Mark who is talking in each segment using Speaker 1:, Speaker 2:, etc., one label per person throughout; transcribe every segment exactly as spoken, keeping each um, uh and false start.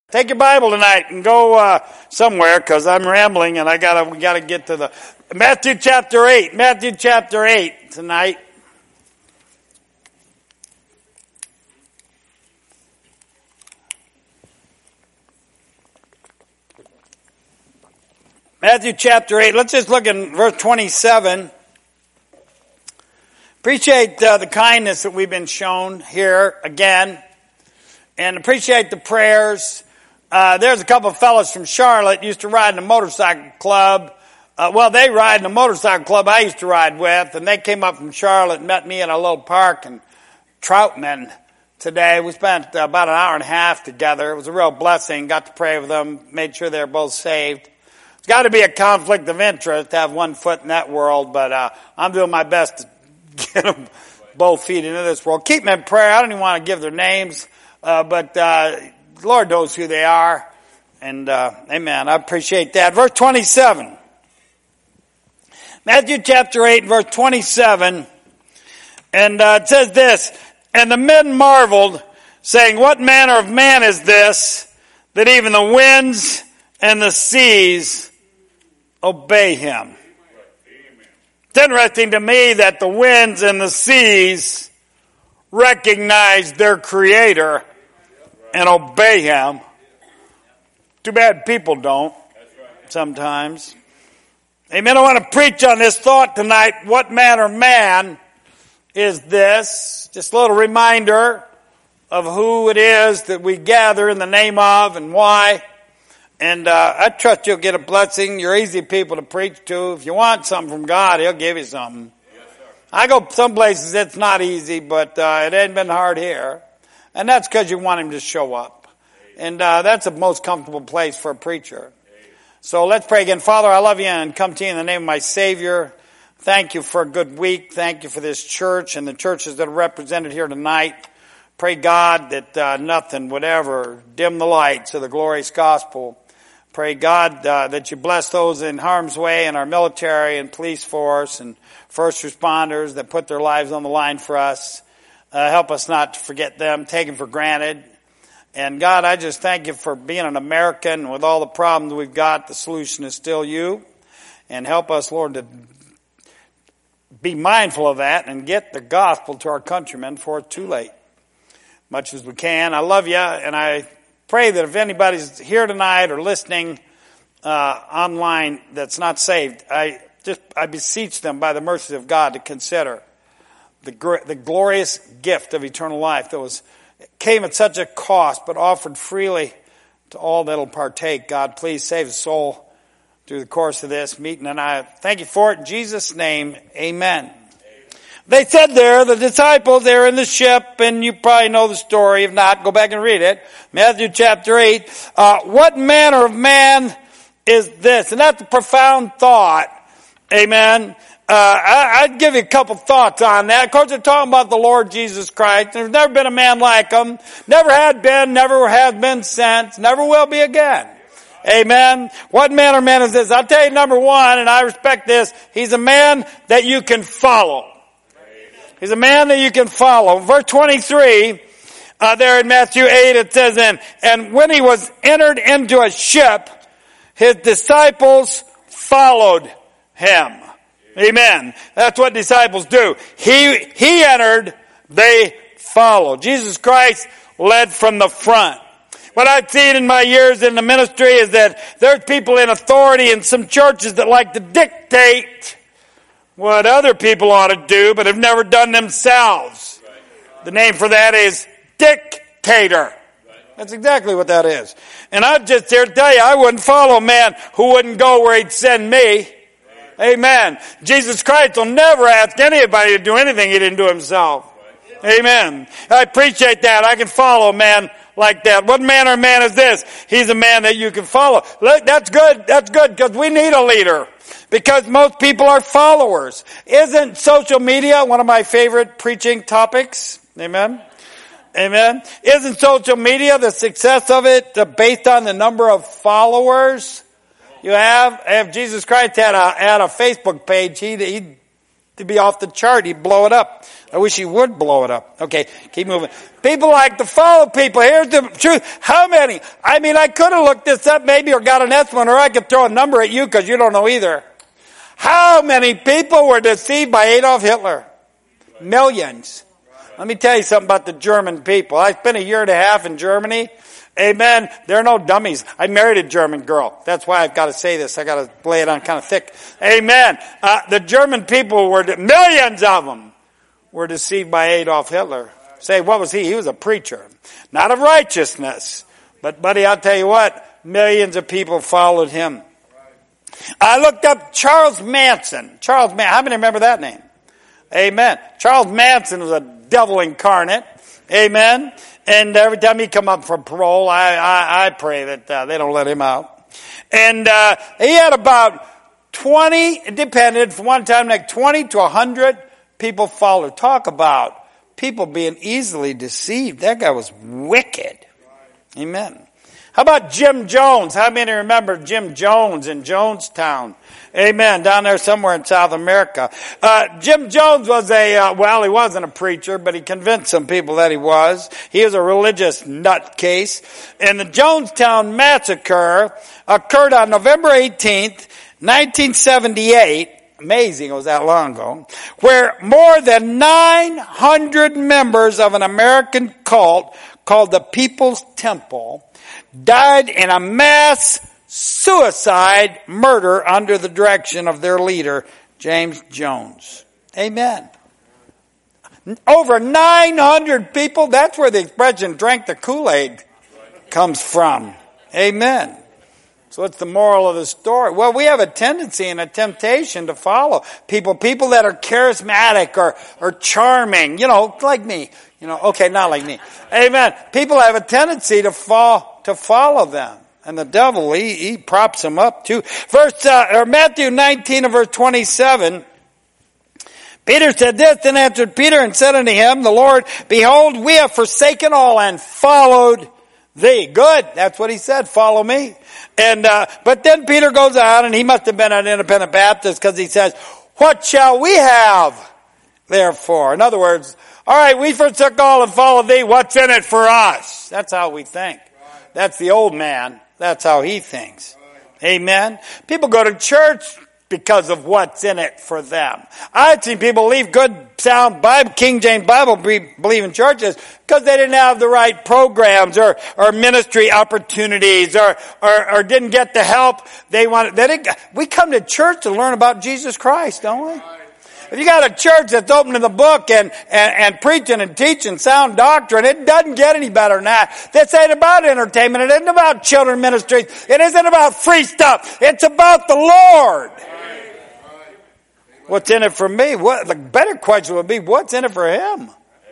Speaker 1: Take your Bible tonight and go uh, somewhere, because I'm rambling and I gotta we gotta get to the Matthew chapter eight. Matthew chapter eight tonight. Matthew chapter eight. Let's just look in verse twenty-seven. Appreciate uh, the kindness that we've been shown here again, and appreciate the prayers. Uh, there's a couple of fellows from Charlotte used to ride in a motorcycle club. Uh, well, they ride in a motorcycle club I used to ride with, and they came up from Charlotte and met me in a little park in Troutman today. We spent uh, about an hour and a half together. It was a real blessing. Got to pray with them, made sure they were both saved. It's got to be a conflict of interest to have one foot in that world, but uh, I'm doing my best to get them both feet into this world. Keep them in prayer. I don't even want to give their names, uh, but uh the Lord knows who they are, and uh, amen. I appreciate that. Verse twenty-seven. Matthew chapter eight, verse twenty-seven, and uh, it says this, "And the men marveled, saying, What manner of man is this, that even the winds and the seas obey him?" It's interesting to me that the winds and the seas recognize their Creator and obey him. Too bad people don't sometimes. Amen. I want to preach on this thought tonight. What manner of man is this? Just a little reminder of who it is that we gather in the name of and why. And uh, I trust you'll get a blessing. You're easy people to preach to. If you want something from God, he'll give you something. Yes, I go some places it's not easy, but uh, it ain't been hard here. And that's because you want him to show up. And uh, that's the most comfortable place for a preacher. So let's pray again. Father, I love you and come to you in the name of my Savior. Thank you for a good week. Thank you for this church and the churches that are represented here tonight. Pray, God, that uh, nothing would ever dim the lights of the glorious gospel. Pray, God, uh, that you bless those in harm's way in our military and police force and first responders that put their lives on the line for us. Uh, help us not to forget them, take them for granted. And God, I just thank you for being an American. With all the problems we've got, the solution is still you. And help us, Lord, to be mindful of that and get the gospel to our countrymen before it's too late. Much as we can. I love you, and I pray that if anybody's here tonight or listening uh, online that's not saved, I just I beseech them by the mercy of God to consider The, the glorious gift of eternal life that was came at such a cost, but offered freely to all that'll partake. God, please save a soul through the course of this meeting, and I thank you for it in Jesus' name. Amen. Amen. They said there, the disciples, they're in the ship, and you probably know the story. If not, go back and read it. Matthew chapter eight. Uh, what manner of man is this? And that's a profound thought. Amen. Uh, I, I'd give you a couple thoughts on that. Of course, they're talking about the Lord Jesus Christ. There's never been a man like him. Never had been, never has been since, never will be again. Amen. What manner of man is this? I'll tell you number one, and I respect this. He's a man that you can follow. He's a man that you can follow. Verse twenty-three, uh, there in Matthew eight, it says, and, and when he was entered into a ship, his disciples followed him. Amen. That's what disciples do. He, he entered, they followed. Jesus Christ led from the front. What I've seen in my years in the ministry is that there's people in authority in some churches that like to dictate what other people ought to do, but have never done themselves. The name for that is dictator. That's exactly what that is. And I'm just here to tell you, I wouldn't follow a man who wouldn't go where he'd send me. Amen. Jesus Christ will never ask anybody to do anything he didn't do himself. Amen. I appreciate that. I can follow a man like that. What manner of man is this? He's a man that you can follow. Look, that's good. That's good because we need a leader. Because most people are followers. Isn't social media one of my favorite preaching topics? Amen. Amen. Isn't social media, the success of it, based on the number of followers you have? If Jesus Christ had a, had a Facebook page, he'd, he'd to be off the chart. He'd blow it up. I wish he would blow it up. Okay, keep moving. People like to follow people. Here's the truth. How many? I mean, I could have looked this up maybe or got an estimate, or I could throw a number at you because you don't know either. How many people were deceived by Adolf Hitler? Millions. Let me tell you something about the German people. I spent a year and a half in Germany. Amen. They're no dummies. I married a German girl. That's why I've got to say this. I got to lay it on kind of thick. Amen. Uh, the German people were, millions of them were deceived by Adolf Hitler. Say, what was he? He was a preacher. Not of righteousness. But buddy, I'll tell you what, millions of people followed him. I looked up Charles Manson. Charles Manson. How many remember that name? Amen. Charles Manson was a devil incarnate. Amen. And every time he come up for parole, I, I, I pray that uh, they don't let him out. And uh, he had about twenty, it depended, from one time like twenty to one hundred people followed. Talk about people being easily deceived. That guy was wicked. Amen. How about Jim Jones? How many remember Jim Jones in Jonestown? Amen. Down there somewhere in South America. Uh, Jim Jones was a, uh, well, he wasn't a preacher, but he convinced some people that he was. He was a religious nutcase. And the Jonestown Massacre occurred on November eighteenth, nineteen seventy-eight. Amazing, it was that long ago. Where more than nine hundred members of an American cult called the People's Temple died in a mass suicide murder under the direction of their leader, James Jones. Amen. Over nine hundred people, that's where the expression drank the Kool-Aid comes from. Amen. So what's the moral of the story? Well, we have a tendency and a temptation to follow people, people that are charismatic or, or charming, you know, like me. You know, okay, not like me. Amen. People have a tendency to fall, to follow them. And the devil, he, he props them up too. Verse, uh, or Matthew nineteen and verse twenty-seven. Peter said this, then answered Peter and said unto him, the Lord, behold, we have forsaken all and followed thee. Good. That's what he said. Follow me. And, uh, but then Peter goes on, and he must have been an independent Baptist, because he says, what shall we have therefore? In other words, all right, we forsook all and followed thee. What's in it for us? That's how we think. That's the old man. That's how he thinks. Amen. People go to church because of what's in it for them. I've seen people leave good, sound Bible, King James Bible believing churches because they didn't have the right programs or, or ministry opportunities or, or, or didn't get the help they wanted. They didn't, we come to church to learn about Jesus Christ, don't we? If you got a church that's opening the book and, and, and preaching and teaching sound doctrine, it doesn't get any better than that. This ain't about entertainment. It isn't about children ministries. It isn't about free stuff. It's about the Lord. What's in it for me? What the better question would be, what's in it for him?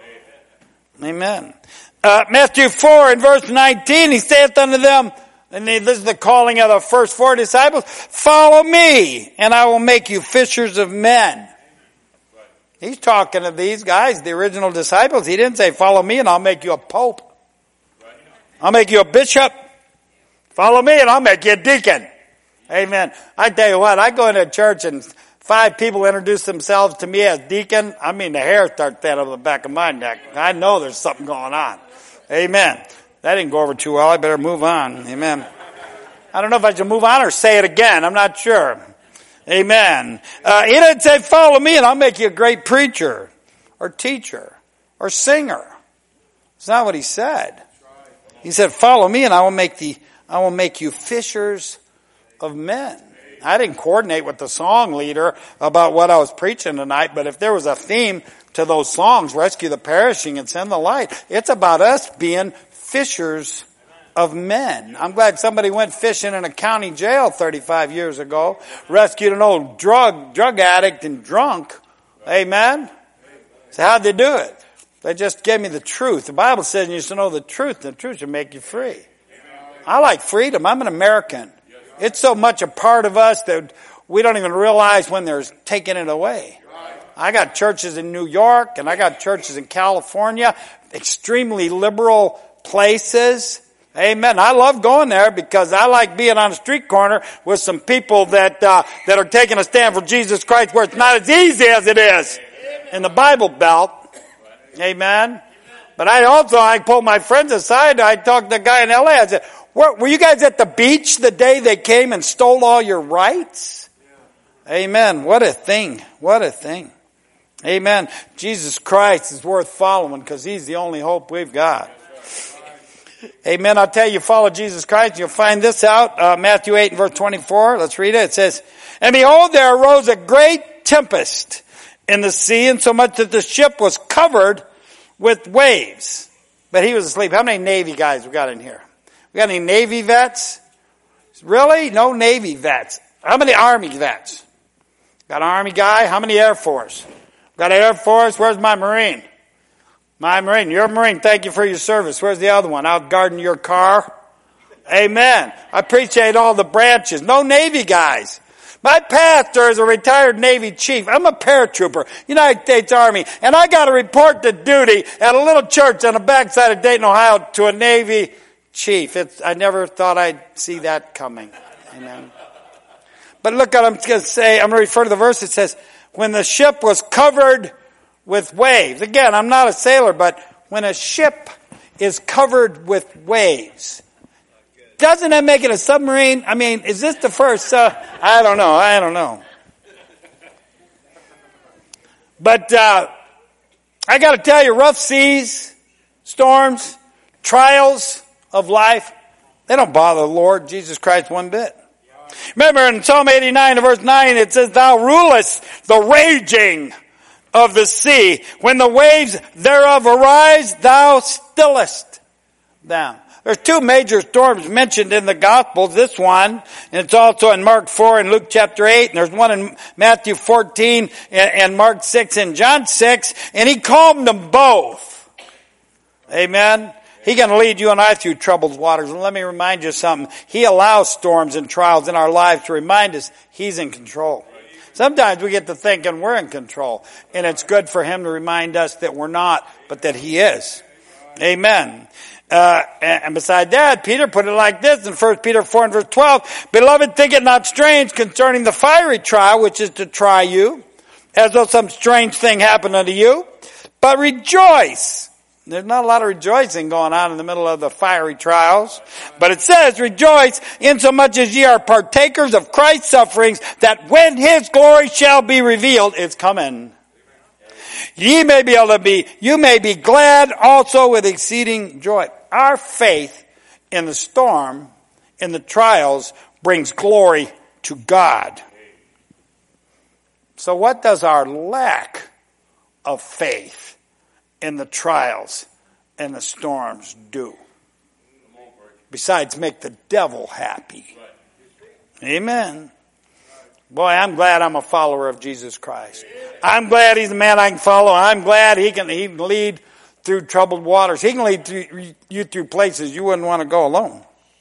Speaker 1: Amen. Uh, Matthew four and verse nineteen, he saith unto them, and this is the calling of the first four disciples, follow me, and I will make you fishers of men. He's talking to these guys, the original disciples. He didn't say, follow me and I'll make you a pope. I'll make you a bishop. Follow me and I'll make you a deacon. Amen. I tell you what, I go into a church and five people introduce themselves to me as deacon. I mean, the hair starts standing on the back of my neck. I know there's something going on. Amen. That didn't go over too well. I better move on. Amen. I don't know if I should move on or say it again. I'm not sure. Amen. Uh, he didn't say, follow me and I'll make you a great preacher or teacher or singer. It's not what he said. He said, follow me and I will make the, I will make you fishers of men. I didn't coordinate with the song leader about what I was preaching tonight, but if there was a theme to those songs, rescue the perishing and send the light, it's about us being fishers of men. I'm glad somebody went fishing in a county jail thirty-five years ago, rescued an old drug, drug addict and drunk. Amen? So how'd they do it? They just gave me the truth. The Bible says you should know the truth, and the truth should make you free. I like freedom. I'm an American. It's so much a part of us that we don't even realize when they're taking it away. I got churches in New York, and I got churches in California, extremely liberal places. Amen. I love going there because I like being on a street corner with some people that uh, that are taking a stand for Jesus Christ, where it's not as easy as it is in the Bible Belt. Amen. But I also, I pulled my friends aside. I talked to the guy in L A. I said, were, were you guys at the beach the day they came and stole all your rights? Amen. What a thing. What a thing. Amen. Jesus Christ is worth following because he's the only hope we've got. Amen. I'll tell you, follow Jesus Christ. You'll find this out. Uh, Matthew eight and verse twenty-four. Let's read it. It says, and behold, there arose a great tempest in the sea, and so much that the ship was covered with waves. But he was asleep. How many Navy guys we got in here? We got any Navy vets? Really? No Navy vets. How many Army vets? Got an Army guy? How many Air Force? Got an Air Force? Where's my Marine? My Marine. You're a Marine. Thank you for your service. Where's the other one? Out guarding your car? Amen. I appreciate all the branches. No Navy guys. My pastor is a retired Navy chief. I'm a paratrooper, United States Army, and I got to report to duty at a little church on the backside of Dayton, Ohio, to a Navy chief. It's, I never thought I'd see that coming. Amen. But look what I'm going to say. I'm going to refer to the verse. It says, when the ship was covered with waves. Again, I'm not a sailor, but when a ship is covered with waves, doesn't that make it a submarine? I mean, is this the first? Uh, I don't know. I don't know. But uh, I got to tell you, rough seas, storms, trials of life, they don't bother the Lord Jesus Christ one bit. Remember in Psalm eighty-nine, verse nine, it says, thou rulest the raging of the sea. When the waves thereof arise, thou stillest them. There's two major storms mentioned in the Gospels. This one, and it's also in Mark four and Luke chapter eight, and there's one in Matthew fourteen and Mark six and John six, and he calmed them both. Amen. He's going to lead you and I through troubled waters. And let me remind you something. He allows storms and trials in our lives to remind us he's in control. Sometimes we get to thinking we're in control, and it's good for him to remind us that we're not, but that he is. Amen. Uh, and beside that, Peter put it like this in First Peter four and verse twelve. Beloved, think it not strange concerning the fiery trial, which is to try you, as though some strange thing happened unto you. But rejoice. There's not a lot of rejoicing going on in the middle of the fiery trials. But it says, rejoice insomuch as ye are partakers of Christ's sufferings, that when his glory shall be revealed, it's coming. Ye may be able to be, you may be glad also with exceeding joy. Our faith in the storm, in the trials, brings glory to God. So what does our lack of faith in the trials and the storms do? Besides make the devil happy. Amen. Boy, I'm glad I'm a follower of Jesus Christ. I'm glad he's a man I can follow. I'm glad he can, he can lead through troubled waters. He can lead through, you through places you wouldn't want to go alone.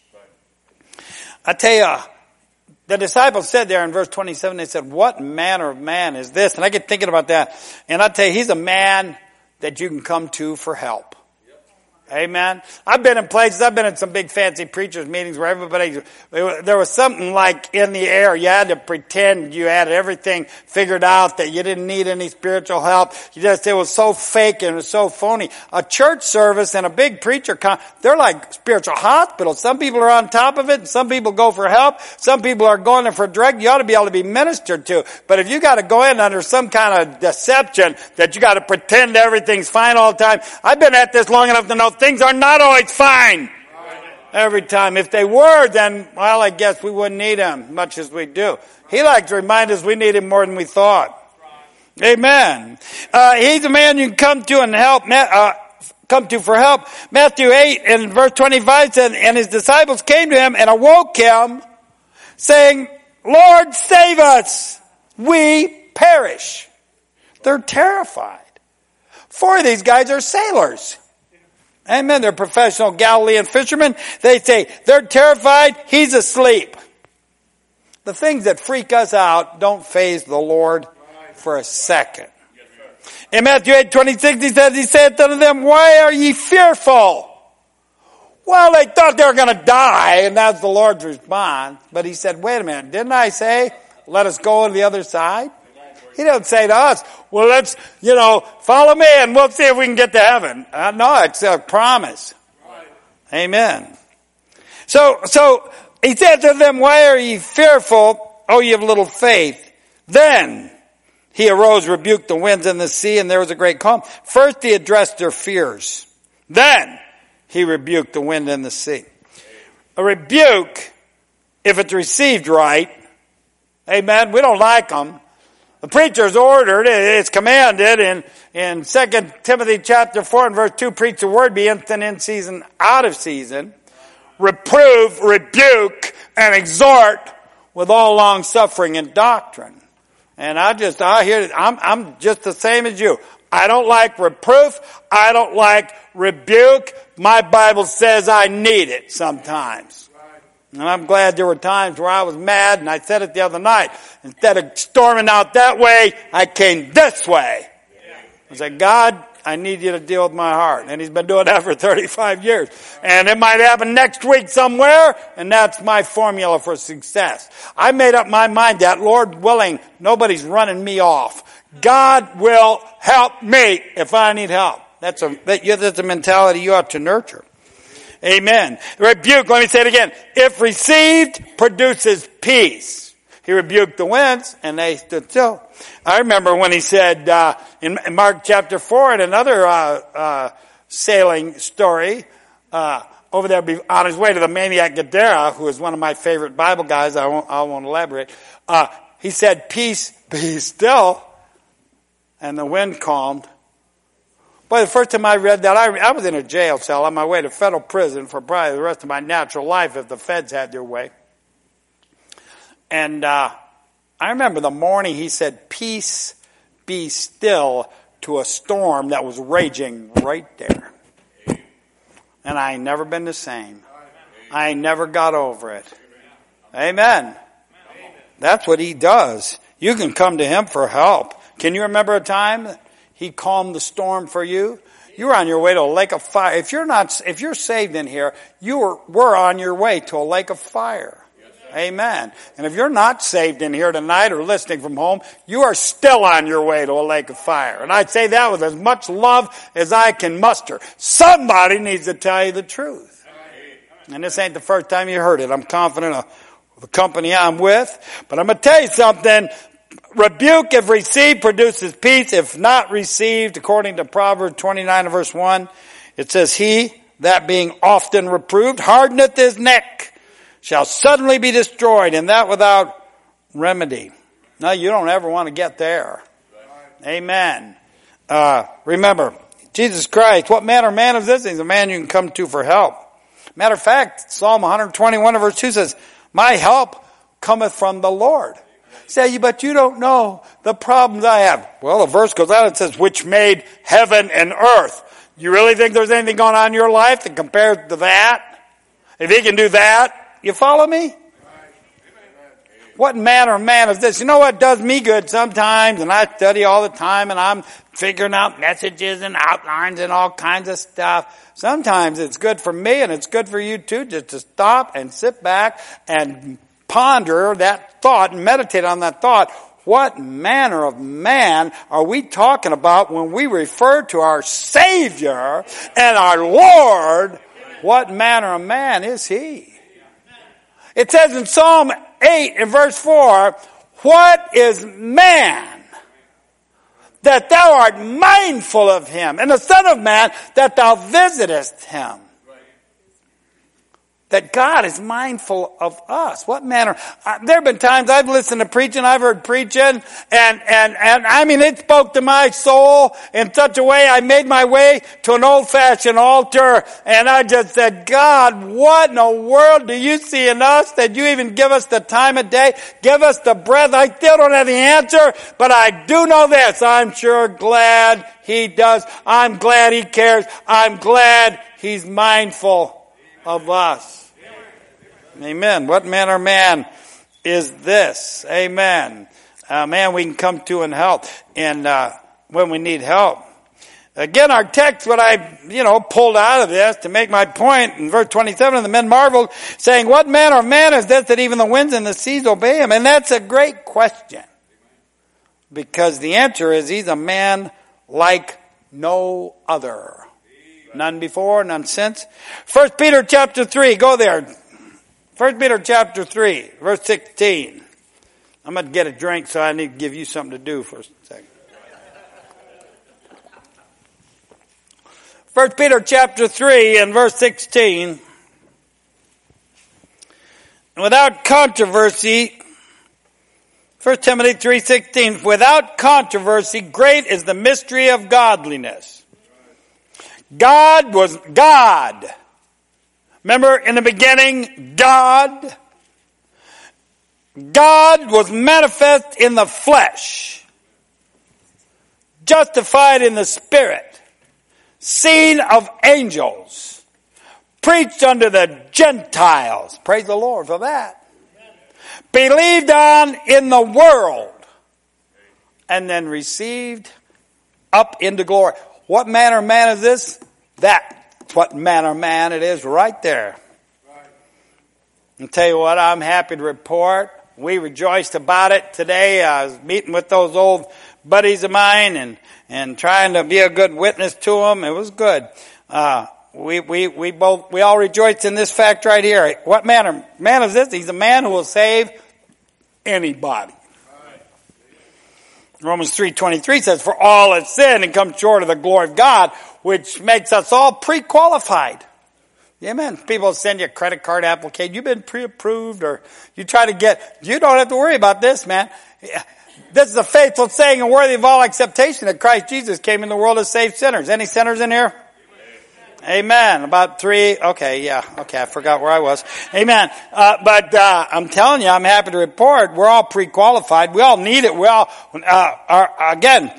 Speaker 1: I tell you, the disciples said there in verse twenty-seven, they said, what manner of man is this? And I get thinking about that. And I tell you, he's a man that you can come to for help. Amen. I've been in places, I've been in some big fancy preachers meetings where everybody, there was something like in the air. You had to pretend you had everything figured out, that you didn't need any spiritual help. You just, it was so fake and it was so phony. A church service and a big preacher, they're like spiritual hospitals. Some people are on top of it and some people go for help. Some people are going there for direct. You ought to be able to be ministered to. But if you got to go in under some kind of deception that you got to pretend everything's fine all the time, I've been at this long enough to know things are not always fine every time. If they were, then, well, I guess we wouldn't need him much as we do. He likes to remind us we need him more than we thought. Amen. Uh, he's a man you can come to and help, uh, come to for help. Matthew eight and verse twenty-five says, and his disciples came to him and awoke him, saying, Lord, save us. We perish. They're terrified. Four of these guys are sailors. Amen. They're professional Galilean fishermen. They say they're terrified. He's asleep. The things that freak us out don't faze the Lord for a second. In Matthew eight twenty-six, he says, he saith unto them, why are ye fearful? Well, they thought they were going to die, and that's the Lord's response. But he said, wait a minute, didn't I say, let us go to the other side? He doesn't say to us, well, let's, you know, follow me and we'll see if we can get to heaven. Uh, no, it's a promise. Amen. So, so he said to them, why are ye fearful, O ye of little faith? Then he arose, rebuked the winds and the sea, and there was a great calm. First he addressed their fears. Then he rebuked the wind and the sea. A rebuke, if it's received right, amen, we don't like them. The preacher's ordered, it's commanded in, in Second Timothy chapter four and verse two, preach the word, be instant in season, out of season. Reprove, rebuke, and exhort with all long suffering and doctrine. And I just, I hear, I'm, I'm just the same as you. I don't like reproof. I don't like rebuke. My Bible says I need it sometimes. And I'm glad there were times where I was mad, and I said it the other night. Instead of storming out that way, I came this way. I said, God, I need you to deal with my heart. And he's been doing that for thirty-five years. And it might happen next week somewhere, and that's my formula for success. I made up my mind that, Lord willing, nobody's running me off. God will help me if I need help. That's a, that's a mentality you ought to nurture. Amen. Rebuke, let me say it again. If received, produces peace. He rebuked the winds, and they stood still. I remember when he said uh, in Mark chapter four, in another uh, uh, sailing story, uh, over there on his way to the maniac Gadara, who is one of my favorite Bible guys, I won't, I won't elaborate, uh, he said, peace, be still, and the wind calmed. Boy, the first time I read that, I, I was in a jail cell on my way to federal prison for probably the rest of my natural life if the feds had their way. And uh, I remember the morning he said, peace, be still, to a storm that was raging right there. And I ain't never been the same. I ain't never got over it. Amen. That's what he does. You can come to him for help. Can you remember a time he calmed the storm for you? You were on your way to a lake of fire. If you're not, if you're saved in here, you were, were on your way to a lake of fire. Amen. And if you're not saved in here tonight or listening from home, you are still on your way to a lake of fire. And I say that with as much love as I can muster. Somebody needs to tell you the truth. And this ain't the first time you heard it. I'm confident of the company I'm with. But I'm going to tell you something. Rebuke, if received, produces peace. If not received, according to Proverbs twenty-nine and verse one, it says, he that being often reproved hardeneth his neck shall suddenly be destroyed, and that without remedy. Now, you don't ever want to get there. Amen. Uh, remember, Jesus Christ, what manner of man is this? He's a man you can come to for help. Matter of fact, Psalm one twenty-one verse two says, my help cometh from the Lord. Say, but you don't know the problems I have. Well, the verse goes on, it says, which made heaven and earth. You really think there's anything going on in your life that compares to that? If he can do that, you follow me? What manner of man is this? You know what does me good sometimes, and I study all the time, and I'm figuring out messages and outlines and all kinds of stuff. Sometimes it's good for me, and it's good for you too, just to stop and sit back and ponder that thought and meditate on that thought. What manner of man are we talking about when we refer to our Savior and our Lord? What manner of man is he? It says in Psalm eight in verse four, what is man that thou art mindful of him, and the Son of Man that thou visitest him? That God is mindful of us. What manner? Uh, there have been times I've listened to preaching, I've heard preaching, and, and, and I mean, it spoke to my soul in such a way I made my way to an old-fashioned altar, and I just said, God, what in the world do you see in us that you even give us the time of day, give us the breath? I still don't have the answer, but I do know this. I'm sure glad he does. I'm glad he cares. I'm glad he's mindful of us. Amen. What manner of man is this? Amen. Uh, man we can come to and help. And uh, when we need help. Again, our text, what I, you know, pulled out of this to make my point in verse twenty-seven, the men marveled, saying, what manner of man is this that even the winds and the seas obey him? And that's a great question. Because the answer is he's a man like no other. None before, none since. First Peter chapter three, go there. First Peter chapter three, verse sixteen. I'm going to get a drink, so I need to give you something to do for a second. First Peter chapter three and verse sixteen. Without controversy, First Timothy three sixteen, without controversy, great is the mystery of godliness. God was God. Remember in the beginning, God. God was manifest in the flesh, justified in the spirit, seen of angels, preached unto the Gentiles. Praise the Lord for that. Believed on in the world, and then received up into glory. What manner of man is this? That's what manner of man it is right there. And tell you what, I'm happy to report, we rejoiced about it today. I was meeting with those old buddies of mine and, and trying to be a good witness to them. It was good. Uh, we, we, we both, we all rejoiced in this fact right here. What manner man is this? He's a man who will save anybody. Romans three twenty-three says, for all have sinned and come short of the glory of God, which makes us all pre-qualified. Amen. People send you a credit card application. You've been pre-approved, or you try to get, you don't have to worry about this, man. This is a faithful saying and worthy of all acceptation that Christ Jesus came in the world to save sinners. Any sinners in here? Amen. About three. Okay, yeah. Okay, I forgot where I was. Amen. Uh, but uh, I'm telling you, I'm happy to report we're all pre-qualified. We all need it. We all, uh, are, again,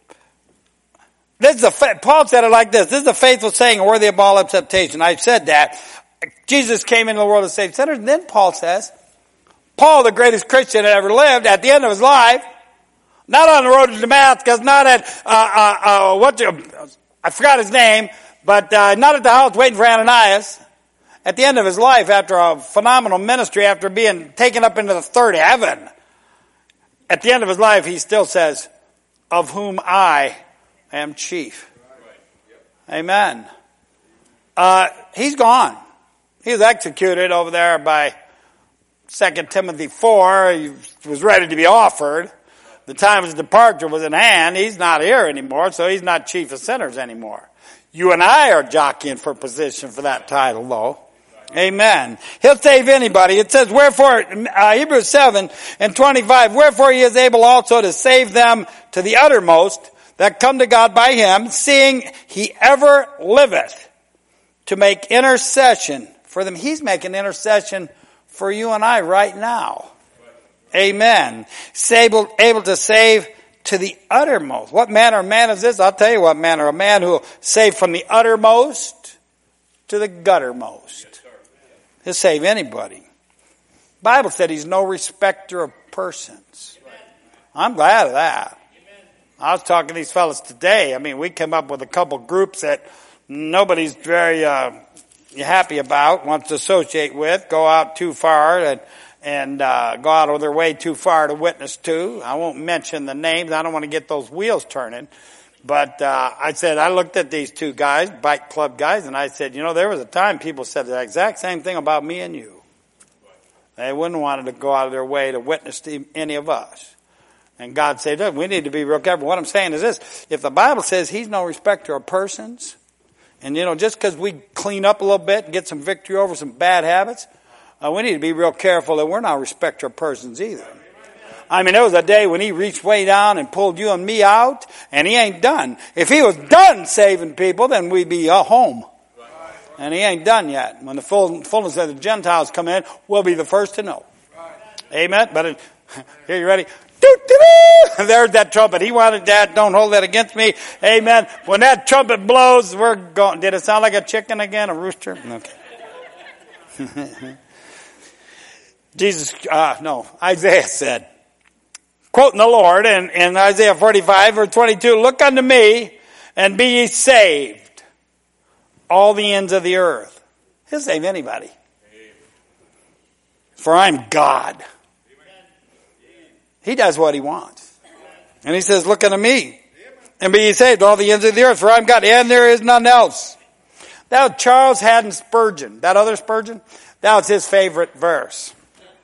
Speaker 1: this is a, Paul said it like this. This is a faithful saying and worthy of all acceptation. I said that. Jesus came into the world to save sinners. And then Paul says, Paul, the greatest Christian that ever lived, at the end of his life, not on the road to Damascus, not at, uh, uh, uh, what, I forgot his name, but, uh, not at the house waiting for Ananias. At the end of his life, after a phenomenal ministry, after being taken up into the third heaven, at the end of his life, he still says, of whom I am chief. Amen. Uh, he's gone. He was executed over there by Second Timothy four. He was ready to be offered. The time of his departure was in hand. He's not here anymore, so he's not chief of sinners anymore. You and I are jockeying for position for that title, though. Amen. He'll save anybody. It says, wherefore, uh, Hebrews seven and twenty-five, wherefore he is able also to save them to the uttermost that come to God by him, seeing he ever liveth to make intercession for them. He's making intercession for you and I right now. Amen. He's able, able to save to the uttermost. What manner of man is this? I'll tell you what manner of man who will save from the uttermost to the guttermost. He'll save anybody. The Bible said he's no respecter of persons. I'm glad of that. I was talking to these fellas today. I mean, we came up with a couple groups that nobody's very uh, happy about, wants to associate with, go out too far and and uh, go out of their way too far to witness to. I won't mention the names. I don't want to get those wheels turning. But uh, I said, I looked at these two guys, bike club guys, and I said, you know, there was a time people said the exact same thing about me and you. They wouldn't want to go out of their way to witness to any of us. And God said, look, we need to be real careful. What I'm saying is this. If the Bible says he's no respecter of persons, and, you know, just because we clean up a little bit and get some victory over some bad habits, uh, we need to be real careful that we're not respecter of persons either. I mean, there was a day when he reached way down and pulled you and me out, and he ain't done. If he was done saving people, then we'd be uh, home. And he ain't done yet. When the full, fullness of the Gentiles come in, we'll be the first to know. Amen? But it, here, you ready? There's that trumpet. He wanted that. Don't hold that against me. Amen. When that trumpet blows, we're going. Did it sound like a chicken again? A rooster? Okay. Jesus, uh, no, Isaiah said, quoting the Lord in, in Isaiah forty-five, verse twenty-two, look unto me and be ye saved, all the ends of the earth. He'll save anybody. For I'm God. He does what he wants. And he says, look unto me, and be ye saved, all the ends of the earth, for I'm God, and there is none else. That was Charles Haddon Spurgeon. That other Spurgeon, that was his favorite verse.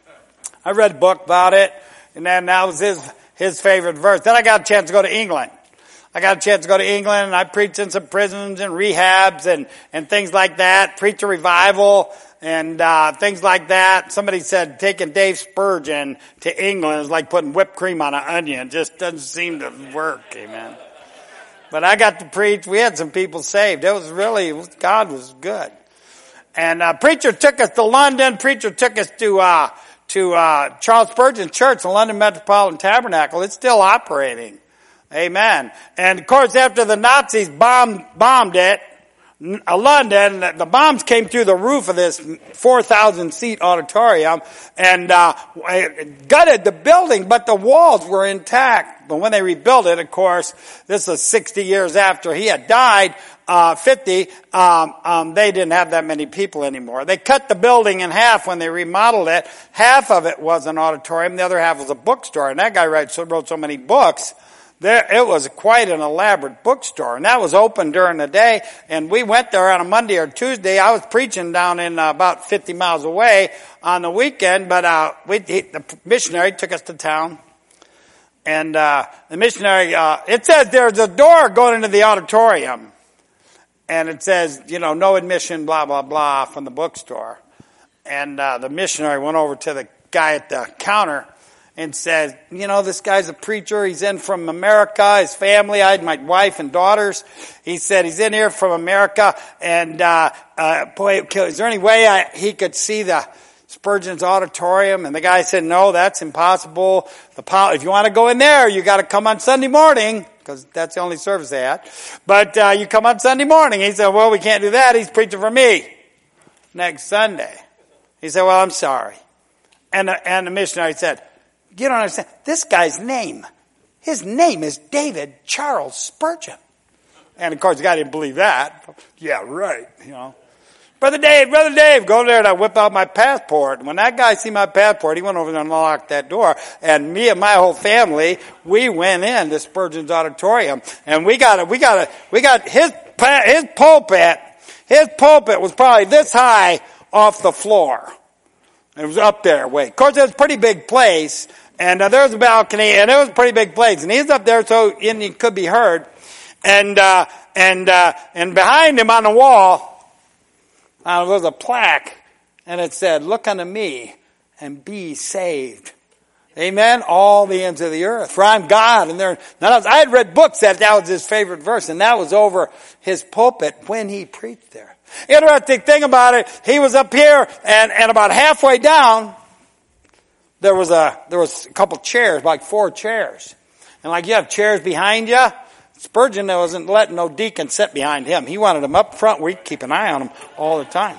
Speaker 1: I read a book about it, and then that was his, his favorite verse. Then I got a chance to go to England. I got a chance to go to England, and I preached in some prisons and rehabs and, and things like that, preached a revival and uh things like that. Somebody said taking Dave Spurgeon to England is like putting whipped cream on an onion. It just doesn't seem to work, amen. But I got to preach. We had some people saved. It was really, God was good. And uh preacher took us to London. Preacher took us to uh to uh Charles Spurgeon Church, the London Metropolitan Tabernacle. It's still operating. Amen. And of course, after the Nazis bombed bombed it, uh, London, the bombs came through the roof of this four thousand seat auditorium and uh gutted the building, but the walls were intact. But when they rebuilt it, of course, this is sixty years after he had died, uh fifty, um, um they didn't have that many people anymore. They cut the building in half when they remodeled it. Half of it was an auditorium, the other half was a bookstore. And that guy wrote so, wrote so many books. There, it was quite an elaborate bookstore, and that was open during the day, and we went there on a Monday or Tuesday. I was preaching down in uh, about fifty miles away on the weekend, but uh we, he, the missionary took us to town, and uh the missionary, uh it says there's a door going into the auditorium, and it says, you know, no admission, blah, blah, blah, from the bookstore. And uh the missionary went over to the guy at the counter and says, you know, this guy's a preacher. He's in from America. His family, I had my wife and daughters. He said he's in here from America. And, uh, uh, boy, is there any way I, he could see the Spurgeon's auditorium? And the guy said, no, that's impossible. The if you want to go in there, you got to come on Sunday morning, because that's the only service they had. But, uh, you come on Sunday morning. He said, well, we can't do that. He's preaching for me next Sunday. He said, well, I'm sorry. And the, and the missionary said, you don't understand. This guy's name, his name is David Charles Spurgeon. And of course, the guy didn't believe that. Yeah, right, you know. Brother Dave, Brother Dave, go there and I whip out my passport. And when that guy see my passport, he went over there and unlocked that door. And me and my whole family, we went in to Spurgeon's auditorium. And we got, a, we got, a, we got his, his pulpit, his pulpit was probably this high off the floor. It was up there way. Of course, it was a pretty big place, and uh, there was a balcony, and it was a pretty big place. And he's up there, so and he could be heard. And uh, and uh, and behind him on the wall, uh, there was a plaque, and it said, "Look unto me, and be saved." Amen. All the ends of the earth, for I'm God. And there, none else. I had read books that that was his favorite verse, and that was over his pulpit when he preached there. Interesting thing about it, he was up here, and, and about halfway down, there was a there was a couple chairs, like four chairs. And like you have chairs behind you, Spurgeon wasn't letting no deacon sit behind him. He wanted him up front where he could keep an eye on him all the time.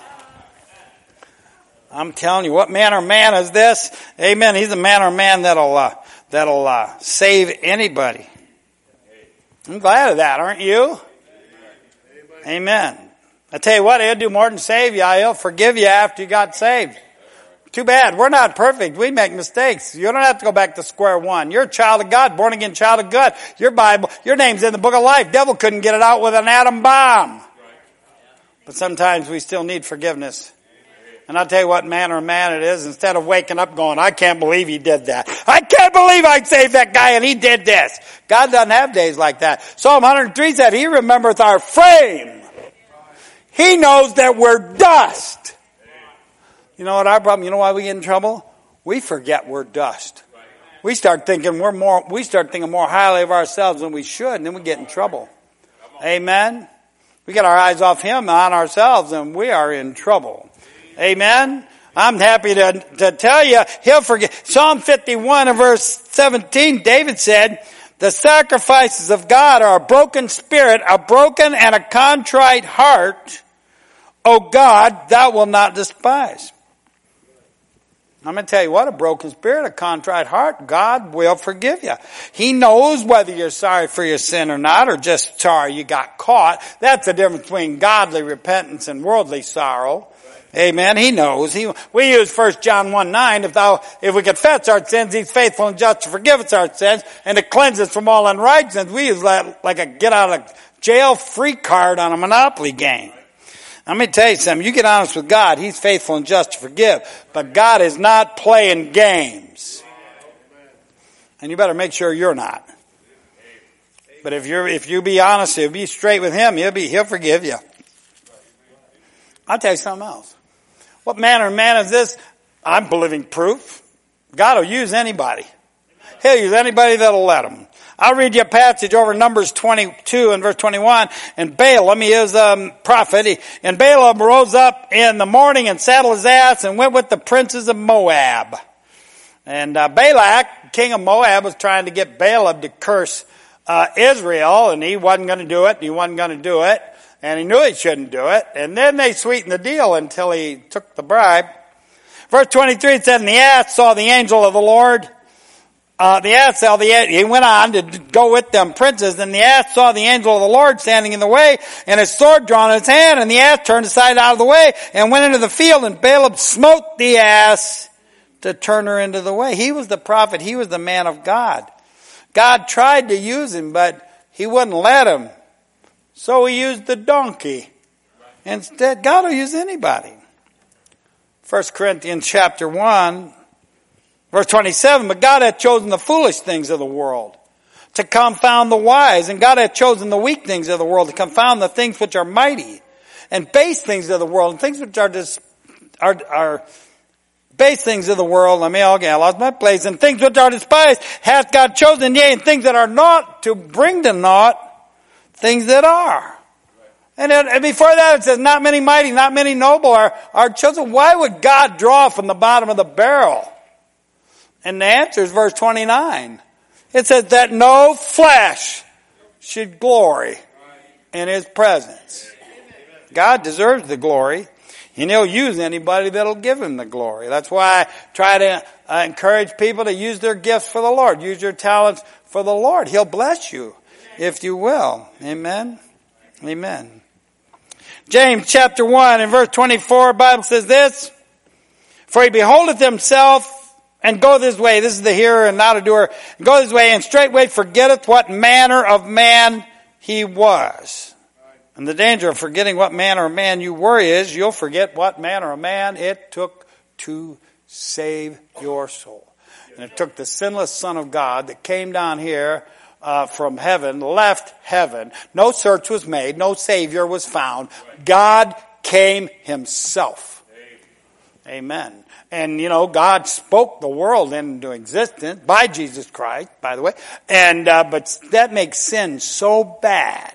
Speaker 1: I'm telling you, what manner of man is this? Amen. He's a manner of man that'll uh, that'll uh, save anybody. I'm glad of that, aren't you? Amen. I tell you what, he'll do more than save you. He'll forgive you after you got saved. Too bad. We're not perfect. We make mistakes. You don't have to go back to square one. You're a child of God, born again child of God. Your Bible, your name's in the book of life. Devil couldn't get it out with an atom bomb. But sometimes we still need forgiveness. And I'll tell you what manner of man it is. Instead of waking up going, I can't believe he did that. I can't believe I saved that guy and he did this. God doesn't have days like that. Psalm one hundred three said, he remembereth our frame. He knows that we're dust. You know what our problem, you know why we get in trouble? We forget we're dust. We start thinking we're more, we start thinking more highly of ourselves than we should, and then we get in trouble. Amen? We get our eyes off him on ourselves, and we are in trouble. Amen? I'm happy to, to tell you, he'll forget. Psalm fifty-one and verse seventeen, David said, the sacrifices of God are a broken spirit, a broken and a contrite heart. O God, thou wilt not despise. I'm going to tell you what, a broken spirit, a contrite heart, God will forgive you. He knows whether you're sorry for your sin or not, or just sorry you got caught. That's the difference between godly repentance and worldly sorrow. Amen. He knows. He, we use First John one nine. If thou, if we confess our sins, He's faithful and just to forgive us our sins and to cleanse us from all unrighteousness. We use that like a get out of jail free card on a Monopoly game. Let me tell you something. You get honest with God, He's faithful and just to forgive. But God is not playing games. And you better make sure you're not. But if you're, if you be honest, if you be straight with Him, He'll be, He'll forgive you. I'll tell you something else. What manner of man is this? I'm living proof. God will use anybody. He'll use anybody that'll let Him. I'll read you a passage over Numbers twenty-two and verse twenty-one. And Balaam, he is a prophet, he, and Balaam rose up in the morning and saddled his ass and went with the princes of Moab. And uh, Balak, king of Moab, was trying to get Balaam to curse uh, Israel, and he wasn't going to do it. He wasn't going to do it, and he knew he shouldn't do it. And then they sweetened the deal until he took the bribe. Verse twenty-three, it said, and the ass saw the angel of the Lord. Uh, the ass saw the, he went on to go with them princes, and the ass saw the angel of the Lord standing in the way, and his sword drawn in his hand, and the ass turned aside out of the way, and went into the field, and Balaam smote the ass to turn her into the way. He was the prophet, he was the man of God. God tried to use him, but he wouldn't let him. So he used the donkey. Instead, God will use anybody. First Corinthians chapter one, verse twenty-seven, but God hath chosen the foolish things of the world to confound the wise, and God hath chosen the weak things of the world to confound the things which are mighty, and base things of the world, and things which are dis, are, are base things of the world. Let me all get, I lost my place. And things which are despised hath God chosen, yea, and things that are not, to bring to naught things that are. And, it, and before that it says, not many mighty, not many noble are, are chosen. Why would God draw from the bottom of the barrel? And the answer is verse twenty-nine. It says that no flesh should glory in His presence. God deserves the glory, and He'll use anybody that'll give Him the glory. That's why I try to uh, encourage people to use their gifts for the Lord. Use your talents for the Lord. He'll bless you if you will. Amen. Amen. James chapter one and verse twenty-four, the Bible says this, for He beholdeth Himself and go this way. This is the hearer and not a doer. And go this way, and straightway forgetteth what manner of man he was. And the danger of forgetting what manner of man you were is, you'll forget what manner of man it took to save your soul. And it took the sinless Son of God that came down here uh, from heaven, left heaven. No search was made. No Savior was found. God came Himself. Amen. And, you know, God spoke the world into existence by Jesus Christ, by the way. And, uh, but that makes sin so bad.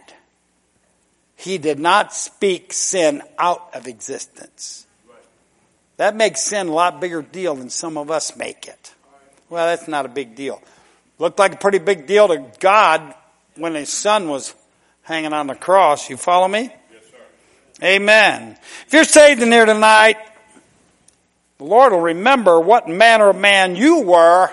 Speaker 1: He did not speak sin out of existence. That makes sin a lot bigger deal than some of us make it. Well, that's not a big deal. Looked like a pretty big deal to God when His Son was hanging on the cross. You follow me? Yes, sir. Amen. If you're saved in here tonight, the Lord will remember what manner of man you were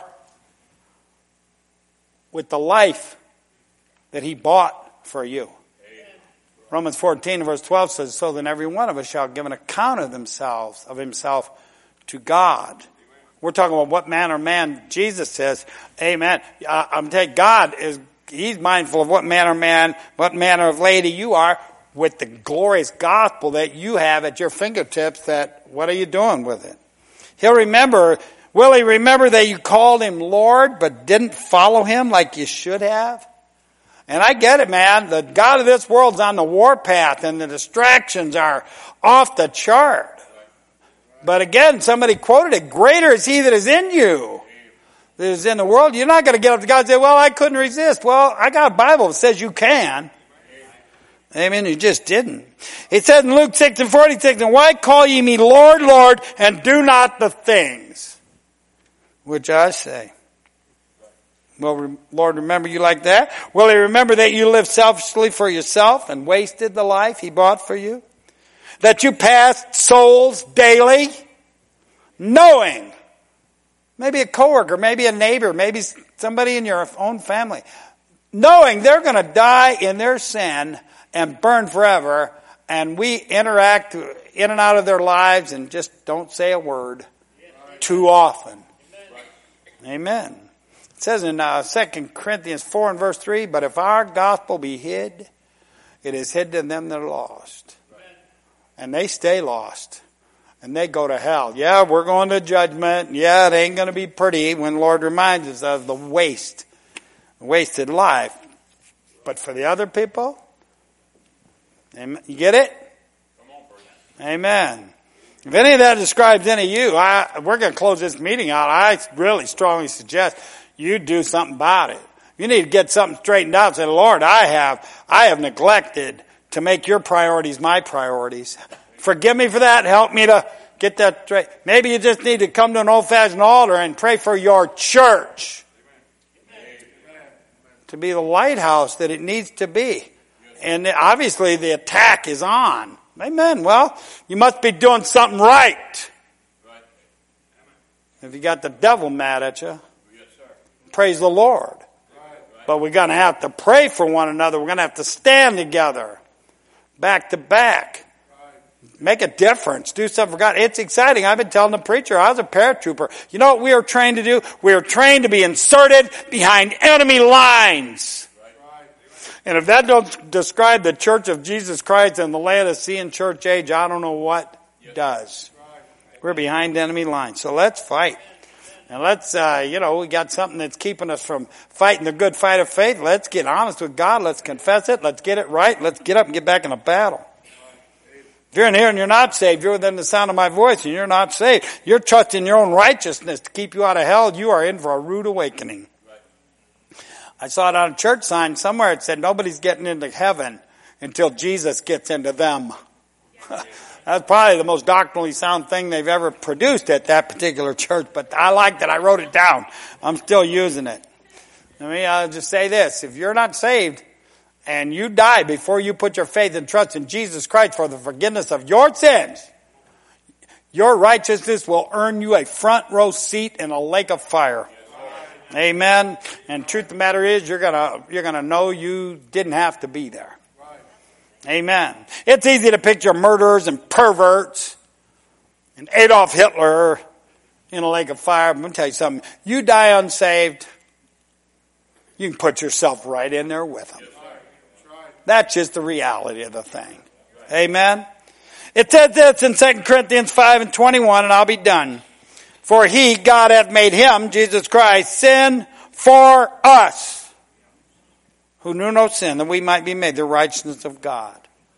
Speaker 1: with the life that He bought for you. Amen. Romans fourteen verse twelve says, so then every one of us shall give an account of themselves, of himself to God. Amen. We're talking about what manner of man Jesus says. Amen. I'm telling you, God is, He's mindful of what manner of man, what manner of lady you are with the glorious gospel that you have at your fingertips. That, what are you doing with it? He'll remember, will He remember that you called Him Lord but didn't follow Him like you should have? And I get it, man. The God of this world's on the warpath and the distractions are off the chart. But again, somebody quoted it, greater is He that is in you that is in the world. You're not going to get up to God and say, well, I couldn't resist. Well, I got a Bible that says you can. Amen. You just didn't. It says in Luke six and forty-six, and why call ye me Lord, Lord, and do not the things which I say? Will Lord remember you like that? Will He remember that you lived selfishly for yourself and wasted the life He bought for you? That you passed souls daily, knowing maybe a coworker, maybe a neighbor, maybe somebody in your own family, knowing they're going to die in their sin and burn forever, and we interact in and out of their lives and just don't say a word too often. Amen. It says in uh, Second Corinthians four and verse three, but if our gospel be hid, it is hid to them that are lost. And they stay lost. And they go to hell. Yeah, we're going to judgment. Yeah, it ain't going to be pretty when the Lord reminds us of the waste, wasted life. But for the other people, amen. You get it? Amen. If any of that describes any of you, I, we're going to close this meeting out. I really strongly suggest you do something about it. You need to get something straightened out. Say, Lord, I have, I have neglected to make your priorities my priorities. Forgive me for that. Help me to get that straight. Maybe you just need to come to an old-fashioned altar and pray for your church to be the lighthouse that it needs to be. And obviously the attack is on. Amen. Well, you must be doing something right. If you got the devil mad at you, praise the Lord. But we're going to have to pray for one another. We're going to have to stand together, back to back. Make a difference. Do something for God. It's exciting. I've been telling the preacher, I was a paratrooper. You know what we are trained to do? We are trained to be inserted behind enemy lines. And if that don't describe the Church of Jesus Christ and the Laodicean church age, I don't know what does. We're behind enemy lines. So let's fight. And let's, uh, you know, we got something that's keeping us from fighting the good fight of faith. Let's get honest with God. Let's confess it. Let's get it right. Let's get up and get back in a battle. If you're in here and you're not saved, you're within the sound of my voice and you're not saved, you're trusting your own righteousness to keep you out of hell, you are in for a rude awakening. I saw it on a church sign somewhere. It said nobody's getting into heaven until Jesus gets into them. That's probably the most doctrinally sound thing they've ever produced at that particular church, but I liked it. I wrote it down. I'm still using it. I mean, I'll just say this. If you're not saved and you die before you put your faith and trust in Jesus Christ for the forgiveness of your sins, your righteousness will earn you a front row seat in a lake of fire. Amen. And truth of the matter is, you're gonna, you're gonna know you didn't have to be there. Amen. It's easy to picture murderers and perverts and Adolf Hitler in a lake of fire. I'm going to tell you something. You die unsaved, you can put yourself right in there with them. That's just the reality of the thing. Amen. It says this in Second Corinthians five and twenty-one, and I'll be done. For he, God, hath made him, Jesus Christ, sin for us, who knew no sin, that we might be made the righteousness of God.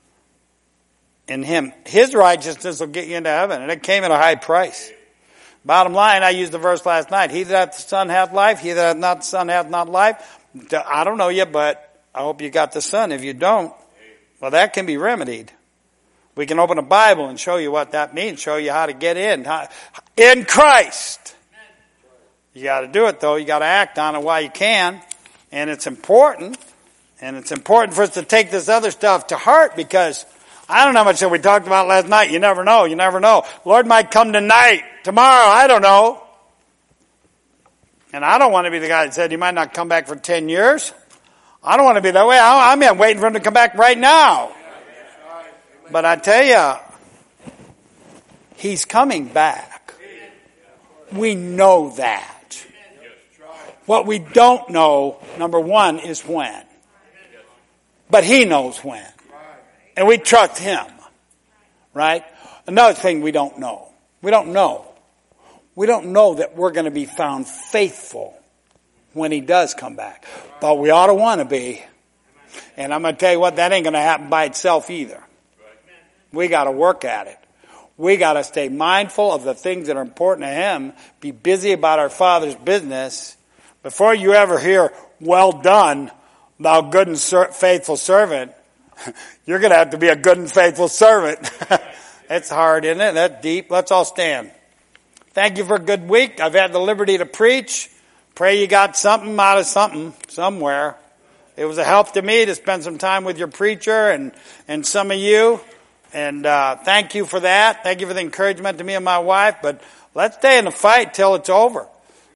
Speaker 1: In him, his righteousness will get you into heaven, and it came at a high price. Bottom line, I used the verse last night. He that hath the Son hath life, he that hath not the Son hath not life. I don't know you, but I hope you got the Son. If you don't, well, that can be remedied. We can open a Bible and show you what that means, show you how to get in. In Christ. You got to do it, though. You got to act on it while you can. And it's important. And it's important for us to take this other stuff to heart, because I don't know how much that we talked about last night. You never know. You never know. Lord might come tonight, tomorrow. I don't know. And I don't want to be the guy that said he might not come back for ten years. I don't want to be that way. I'm waiting for him to come back right now. But I tell you, he's coming back. We know that. What we don't know, number one, is when. But he knows when. And we trust him. Right? Another thing we don't know. We don't know. We don't know that we're going to be found faithful when he does come back. But we ought to want to be. And I'm going to tell you what, that ain't going to happen by itself either. We got to work at it. We got to stay mindful of the things that are important to him. Be busy about our Father's business. Before you ever hear, well done, thou good and faithful servant, you're going to have to be a good and faithful servant. It's hard, isn't it? That's deep. Let's all stand. Thank you for a good week. I've had the liberty to preach. Pray you got something out of something somewhere. It was a help to me to spend some time with your preacher and, and some of you. And uh, thank you for that. Thank you for the encouragement to me and my wife. But let's stay in the fight till it's over.